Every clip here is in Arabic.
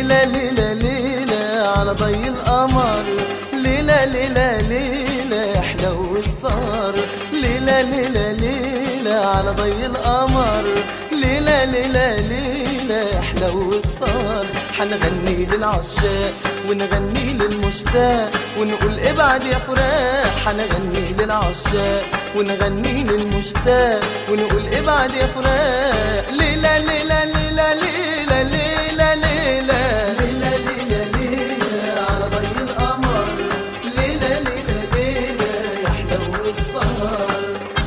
ليلة ليلة ليلة على ضي القمر، ليلة ليلة ليلة أحلى السهر، ليلة ليلة ليلة على ضي القمر، ليلة ليلة ليلة أحلى السهر. حنغني للعشاق ونغني للمشتاق ونقول ابعد يا فراق، حنغني للعشاق ونغني للمشتاق ونقول ابعد يا فراق. ليلة ليلة ليلة ليلة ليلة ليلة ليلة ليلة ليلة على ضي القمر، ليلة ليلة ليلة يحلو السهر.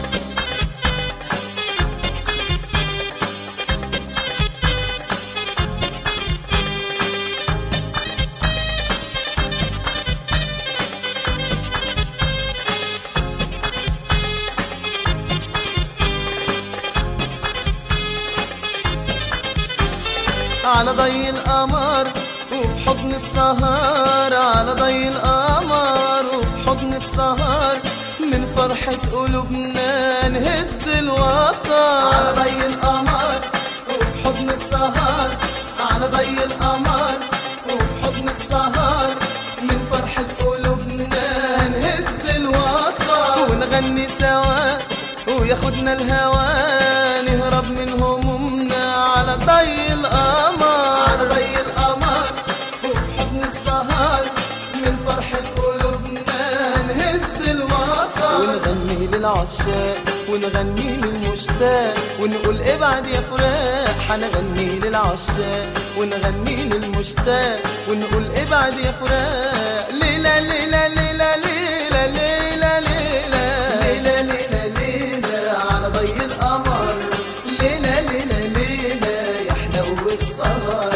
على ضي القمر وبحضن السهر، على ضي القمر وبحضن السهر، من فرحة قلوبنا نهز الوتر. على ضي القمر وبحضن السهر، على ضي القمر وبحضن السهر، من فرحة قلوبنا نهز الوتر. ونغني سوا وياخدنا الهوى نهرب من همومنا على ضي القمر، على ضي القمر وبحضن السهر، من فرحة قلوبنا نهز الوتر. ونغني للعشاق ونغني للمشتاق ونقول ابعد يا فراق، حنغني للعشاق ونغني للمشتاق ونقول ابعد يا فراق. ليلة ليلة ليلة ليلة ليلة ليلة ليلة ليلة على ضي القمر، ليلة ليلة ليلة يحلو السهر.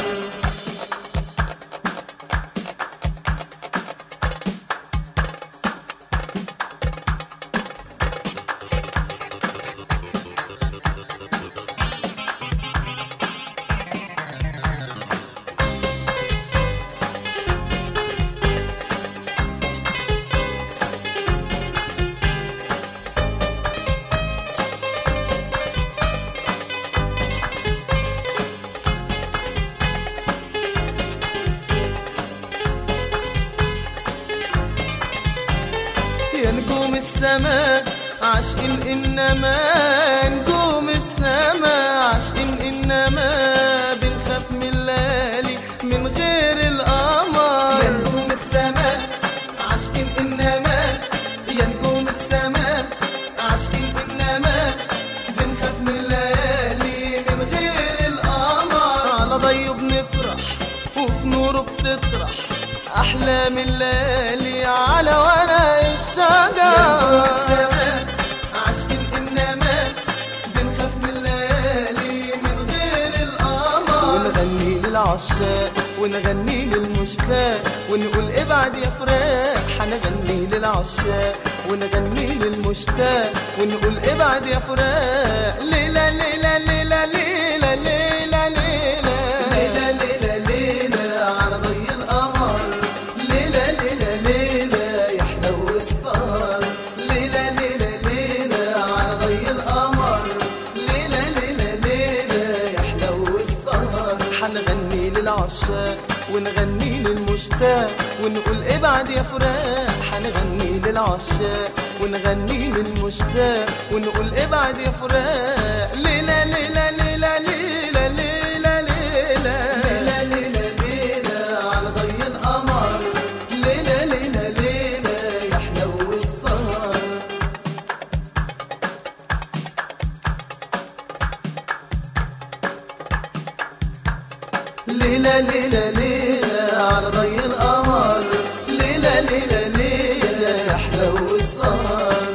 يا نجوم السماء عاشقين إنما، نجوم السماء عاشقين إنما، بنخاف من الليالي من غير القمر. يا نجوم السماء عاشقين إنما، يا نجوم السماء عاشقين إنما، بنخاف من الليالي من غير القمر. على ضيه بنفرح وفي نوره بتطرح أحلام الليالي على ورق الشجر. يا السماء عاشقين إنما، بنخاف من الليالي من غير القمر. ونغني للعشاق ونغني للمشتاق ونقول ابعد يا فراق، حنغني للعشاق ونغني للمشتاق ونقول ابعد يا فراق. ليلة ليلة ليلة ليلة ليلة ليلة ليلة ليلة على ضي القمر، ليلة ليلة ليلة يحلو السهر. ليلة ليلة ليلة على ضي القمر، ليلة ليلة ليلة يحلو السهر. حنغني للعشاق ونغني للمشتاق ونقول ابعد يا فراق، حنغني للعشاق ونغني للمشتاق ونقول ابعد يا فراق. ليلة ليلة ليلة ليلة ليلة ليلة ليلة ليلة على ضي القمر، ليلة ليلة ليلة يحلو السهر. ليلة ليلة ليلة على ضي القمر، ليلة ليلة ليلة يحلو السهر.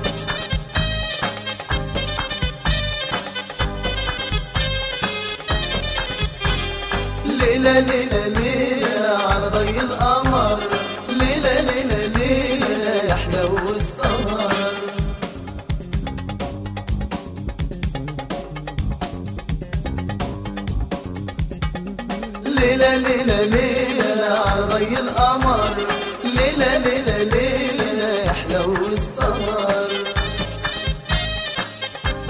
ليلة ليلة ليلة على ضي القمر، ليلة ليلة ليلة يحلو السهر. ليلة ليلة ليلة على ضي القمر، ليلة ليلة ليلة يحلو السهر.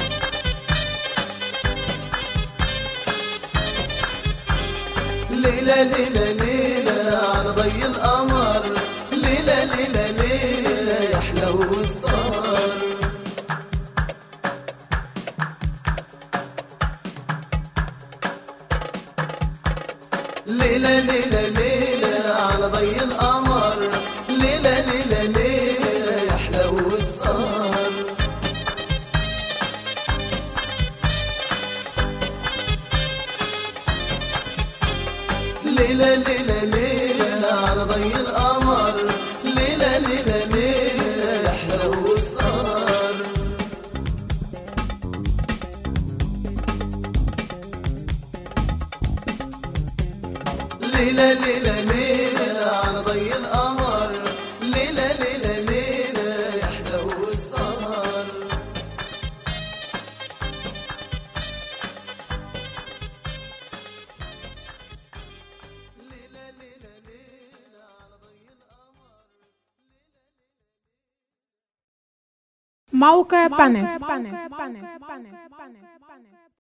ليلة ليلة ليلة ليلة على ضي القمر، ليلة ليلة ليلة يحلو السهر. ليلة ليلة ليلة على ضي القمر، ليلة ليلة ليلة يحلو السهر. ليلة ليلة ليلة على ضي القمر، ليلة ليلة ليلة يحلو السهر. ليلة ليلة ليلة على ضي القمر، ليلة ليلة ليلة يحلو السهر. موقع بانل.